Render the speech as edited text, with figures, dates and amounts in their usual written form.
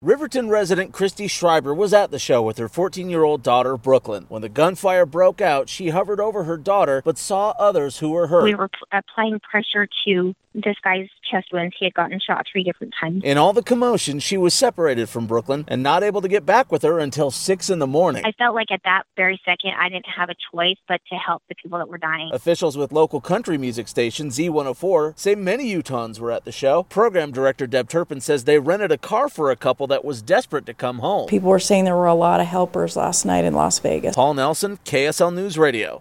Riverton resident Christy Schreiber was at the show with her 14-year-old daughter, Brooklyn. When the gunfire broke out, she hovered over her daughter, but saw others who were hurt. We were applying pressure to this guy's chest wounds. He had gotten shot 3 different times. In all the commotion, she was separated from Brooklyn and not able to get back with her until 6 in the morning. I felt like at that very second, I didn't have a choice but to help the people that were dying. Officials with local country music station Z104 say many Utahns were at the show. Program director Deb Turpin says they rented a car for a couple that was desperate to come home. People were saying there were a lot of helpers last night in Las Vegas. Paul Nelson, KSL News Radio.